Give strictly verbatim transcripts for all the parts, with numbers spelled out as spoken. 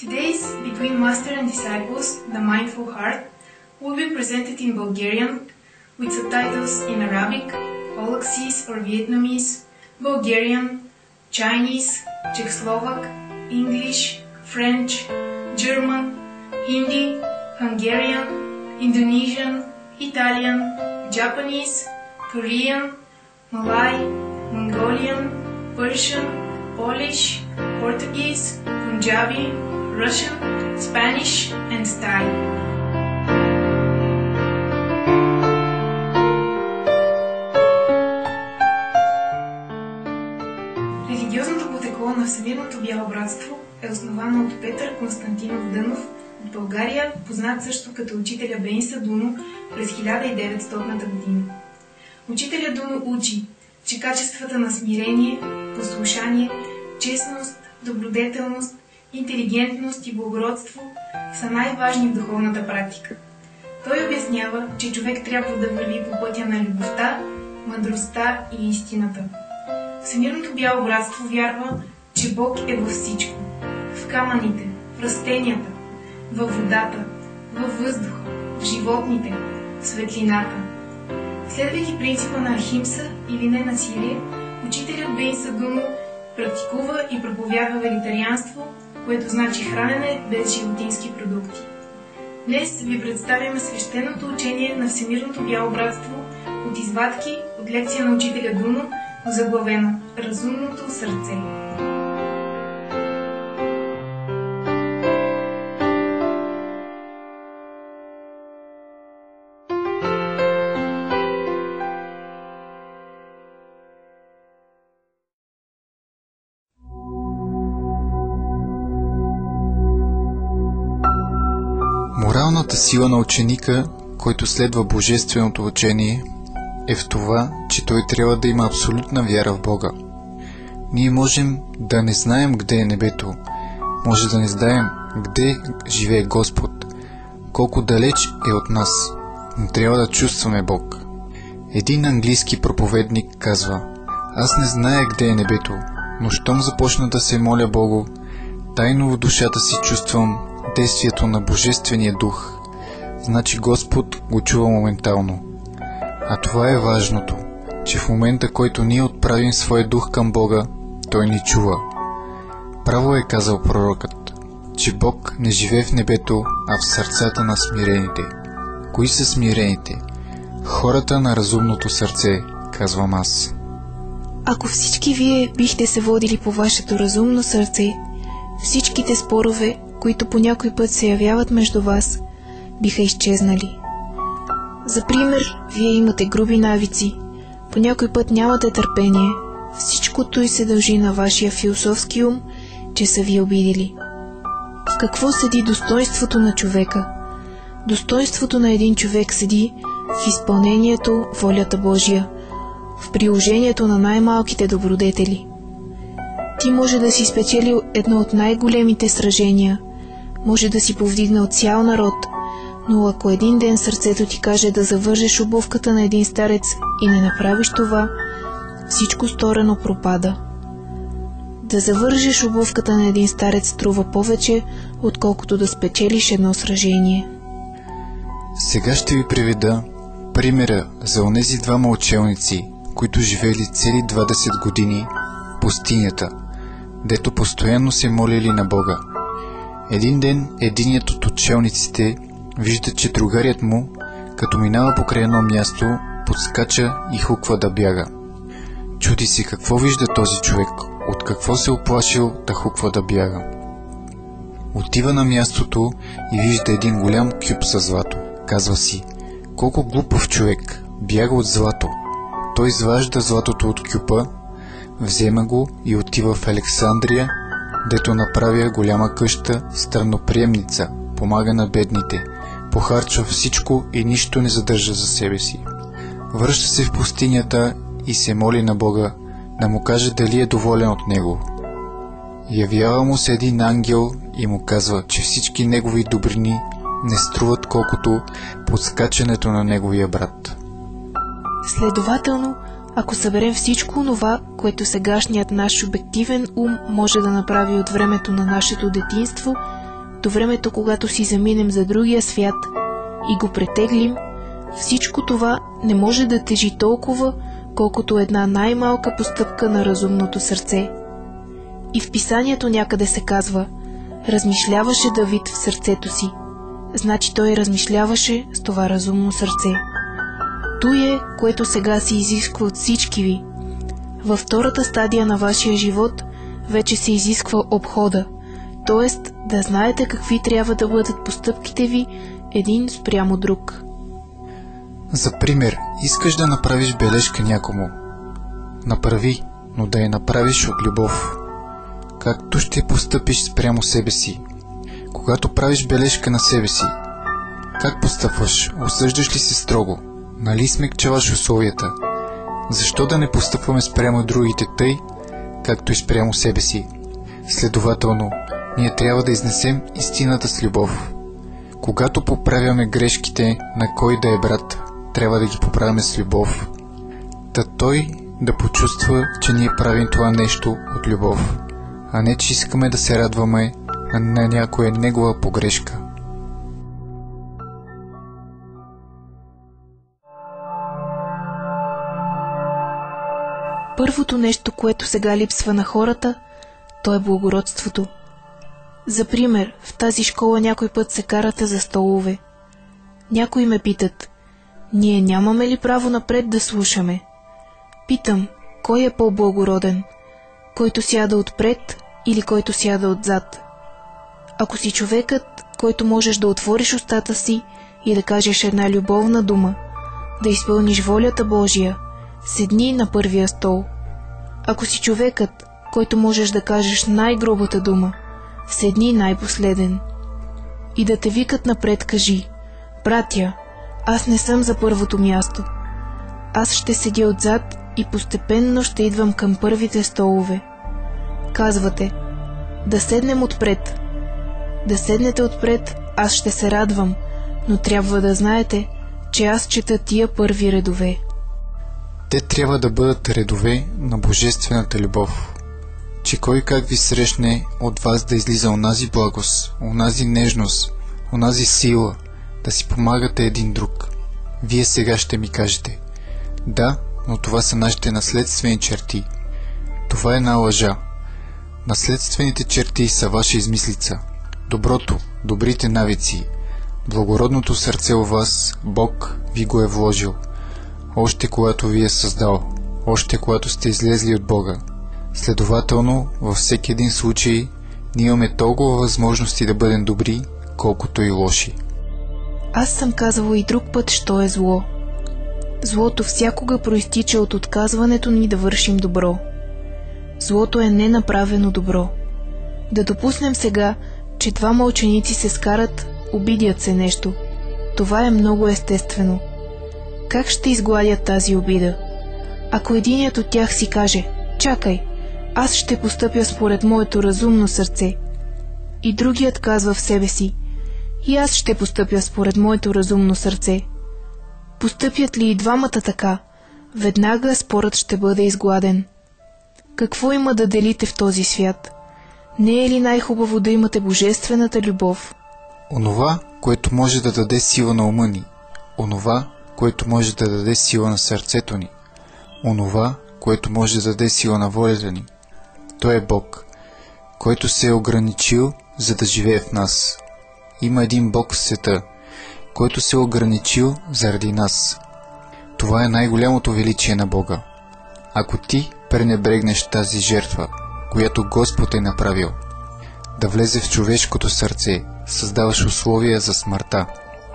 Today's Between Master and Disciples, The Mindful Heart, will be presented in Bulgarian with subtitles in Arabic, Aulacese or Vietnamese, Bulgarian, Chinese, Czechoslovak, English, French, German, Hindi, Hungarian, Indonesian, Italian, Japanese, Korean, Malay, Mongolian, Persian, Polish, Portuguese, Punjabi, Russian, Spanish, and Thai. Религиозното протокола на Всемирното бяло братство е основано от Петър Константинов Дънов от България, познат също като учителя Бенса Дуно през хиляда и деветстотната година. Учителя Дуно учи, че качествата на смирение, послушание, честност, добродетелност, интелигентност и благородство са най-важни в духовната практика. Той обяснява, че човек трябва да върви по пътя на любовта, мъдростта и истината. Всемирното бяло братство вярва, че Бог е във всичко. В камъните, в растенията, във водата, във въздуха, в животните, в светлината. Следвайки принципа на Ахимса или ненасилие, учителят Бенса Дуно практикува и проповядва вегетарианство, което значи хранене без животински продукти. Днес ви представяме свещеното учение на Всемирното бяло братство от извадки от лекция на учителя Дуно, озаглавено „Разумното сърце“. Моралната сила на ученика, който следва божественото учение, е в това, че той трябва да има абсолютна вяра в Бога. Ние можем да не знаем къде е небето, може да не знаем къде живее Господ, колко далеч е от нас, но трябва да чувстваме Бог. Един английски проповедник казва: „Аз не зная къде е небето, но щом започна да се моля Богу, тайно в душата си чувствам действието на Божествения дух, значи Господ го чува моментално. А това е важното, че в момента, който ние отправим своя дух към Бога, Той ни чува. Право е казал пророкът, че Бог не живее в небето, а в сърцата на смирените. Кои са смирените? Хората на разумното сърце, казвам аз. Ако всички вие бихте се водили по вашето разумно сърце, всичките спорове, които по някой път се явяват между вас, биха изчезнали. За пример, вие имате груби навици, по някой път нямате търпение, всичкото и се дължи на вашия философски ум, че са ви обидели. В какво седи достоинството на човека? Достоинството на един човек седи в изпълнението волята Божия, в приложението на най-малките добродетели. Ти може да си спечелил едно от най-големите сражения, може да си повдигнал цял народ, но ако един ден сърцето ти каже да завържеш обувката на един старец и не направиш това, всичко сторено пропада. Да завържеш обувката на един старец струва повече, отколкото да спечелиш едно сражение. Сега ще ви приведа примера за онези двама учелници, които живели цели двадесет години в пустинята, дето постоянно се молили на Бога. Един ден единият от учелниците вижда, че другарят му, като минава покрай едно място, подскача и хуква да бяга. Чуди се какво вижда този човек, от какво се оплашил да хуква да бяга. Отива на мястото и вижда един голям кюп със злато. Казва си: колко глупав човек, бяга от злато. Той изважда златото от кюпа, взема го и отива в Александрия, дето направя голяма къща, странноприемница, помага на бедните, похарчва всичко и нищо не задържа за себе си. Връща се в пустинята и се моли на Бога да му каже дали е доволен от него. Явява му се един ангел и му казва, че всички негови добрини не струват колкото подскачането на неговия брат. Следователно, ако съберем всичко онова, което сегашният наш обективен ум може да направи от времето на нашето детинство, до времето, когато си заминем за другия свят и го претеглим, всичко това не може да тежи толкова, колкото една най-малка постъпка на разумното сърце. И в писанието някъде се казва: размишляваше Давид в сърцето си. Значи той размишляваше с това разумно сърце. Той е, което сега се изисква от всички ви. Във втората стадия на вашия живот вече се изисква обхода, т.е. да знаете какви трябва да бъдат постъпките ви един спрямо друг. За пример, искаш да направиш бележка някому. Направи, но да я направиш от любов. Както ще постъпиш спрямо себе си. Когато правиш бележка на себе си, как постъпваш? Осъждаш ли се строго? Нали смекчаваш условията? Защо да не постъпваме спрямо другите тъй, както и спрямо себе си? Следователно, ние трябва да изнесем истината с любов. Когато поправяме грешките на кой да е брат, трябва да ги поправяме с любов. Та той да почувства, че ние правим това нещо от любов, а не че искаме да се радваме на някоя негова погрешка. Първото нещо, което сега липсва на хората, то е благородството. За пример, в тази школа някой път се карате за столове. Някои ме питат: ние нямаме ли право напред да слушаме? Питам, кой е по-благороден? Който сяда отпред или който сяда отзад? Ако си човекът, който можеш да отвориш устата си и да кажеш една любовна дума, да изпълниш волята Божия, седни на първия стол. Ако си човекът, който можеш да кажеш най-грубата дума, седни най-последен. И да те викат напред, кажи: братя, аз не съм за първото място. Аз ще седя отзад и постепенно ще идвам към първите столове. Казвате: да седнем отпред. Да седнете отпред, аз ще се радвам, но трябва да знаете, че аз чета тия първи редове. Те трябва да бъдат редове на божествената любов, че кой как ви срещне от вас да излиза онази благост, онази нежност, онази сила, да си помагате един друг. Вие сега ще ми кажете: да, но това са нашите наследствени черти. Това е една лъжа. Наследствените черти са ваша измислица. Доброто, добрите навици, благородното сърце у вас, Бог ви го е вложил. Още когато ви е създал, още когато сте излезли от Бога. Следователно, във всеки един случай, ние имаме толкова възможности да бъдем добри, колкото и лоши. Аз съм казвала и друг път, що е зло. Злото всякога проистича от отказването ни да вършим добро. Злото е ненаправено добро. Да допуснем сега, че двама ученици се скарат, обидят се нещо. Това е много естествено. Как ще изгладят тази обида? Ако единият от тях си каже: чакай, аз ще постъпя според моето разумно сърце, и другият казва в себе си: и аз ще постъпя според моето разумно сърце. Постъпят ли и двамата така, веднага спорът ще бъде изгладен. Какво има да делите в този свят? Не е ли най-хубаво да имате божествената любов? Онова, което може да даде сила на ума ни, онова, което може да даде сила на сърцето ни, онова, което може да даде сила на волята ни, той е Бог, който се е ограничил, за да живее в нас. Има един Бог в света, който се е ограничил заради нас. Това е най-голямото величие на Бога. Ако ти пренебрегнеш тази жертва, която Господ е направил, да влезе в човешкото сърце, създаваш условия за смъртта.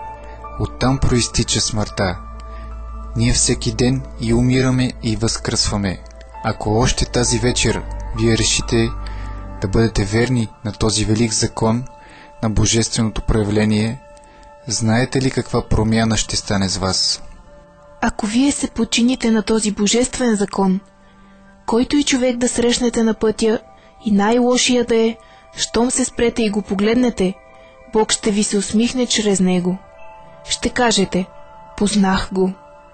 Оттам проистича смъртта. Ние всеки ден и умираме, и възкръсваме. Ако още тази вечер вие решите да бъдете верни на този велик закон на божественото проявление, знаете ли каква промяна ще стане с вас? Ако вие се подчините на този божествен закон, който и човек да срещнете на пътя, и най-лошия да е, щом се спрете и го погледнете, Бог ще ви се усмихне чрез него. Ще кажете: познах го.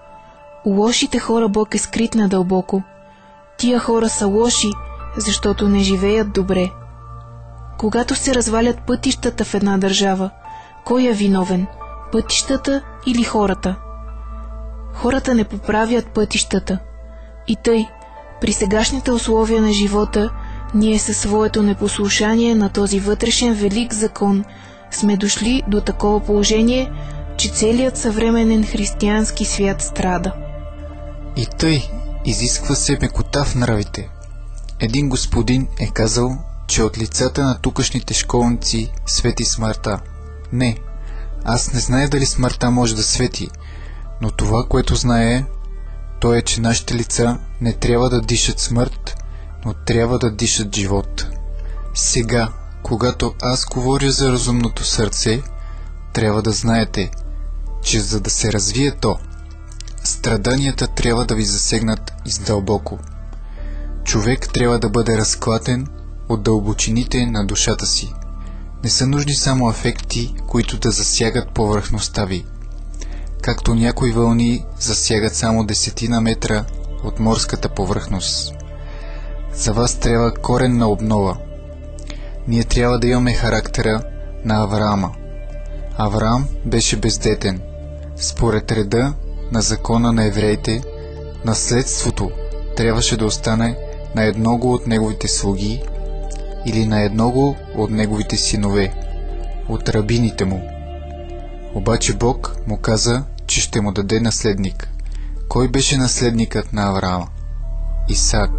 У лошите хора Бог е скрит надълбоко. Тия хора са лоши, защото не живеят добре. Когато се развалят пътищата в една държава, кой е виновен? Пътищата или хората? Хората не поправят пътищата. И тъй, при сегашните условия на живота, ние със своето непослушание на този вътрешен велик закон сме дошли до такова положение, че целият съвременен християнски свят страда. И тъй, изисква се мекота в нравите. Един господин е казал, че от лицата на тукашните школници свети смъртта. Не, аз не зная дали смъртта може да свети, но това, което знае, то е, че нашите лица не трябва да дишат смърт, но трябва да дишат живот. Сега, когато аз говоря за разумното сърце, трябва да знаете, че за да се развие то, страданията трябва да ви засегнат издълбоко. Човек трябва да бъде разклатен от дълбочините на душата си. Не са нужни само афекти, които да засягат повърхността ви. Както някои вълни засягат само десетина метра от морската повърхност. За вас трябва коренна обнова. Ние трябва да имаме характера на Авраама. Авраам беше бездетен. Според реда на закона на евреите, наследството трябваше да остане на едного от неговите слуги или на едного от неговите синове, от рабините му. Обаче Бог му каза, че ще му даде наследник. Кой беше наследникът на Авраама? Исаак.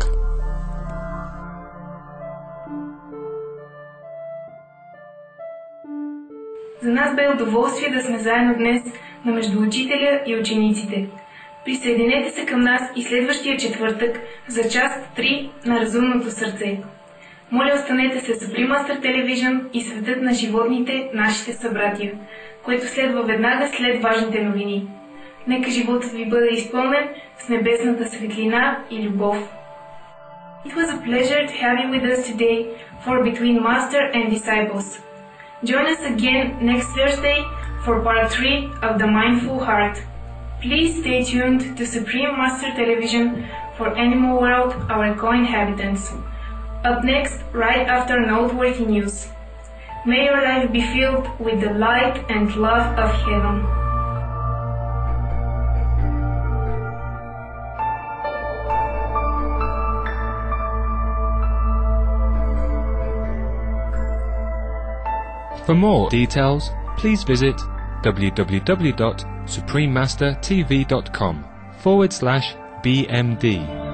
За нас бе удоволствие да сме заедно днес на Между учителя и учениците. Присъединете се към нас и следващия четвъртък за част три на Разумното сърце. Моля, останете се Supreme Master Television и Светът на животните, нашите събратия, което следва веднага след важните новини. Нека животът ви бъде изпълнен с небесната светлина и любов. It was a pleasure to have you with us today for Between Master and Disciples. Join us again next Thursday for part three of The Mindful Heart. Please stay tuned to Supreme Master Television for Animal World, Our Co-Inhabitants. Up next, right after noteworthy news. May your life be filled with the light and love of heaven. For more details, please visit w w w dot supreme master t v dot com forward slash B M D.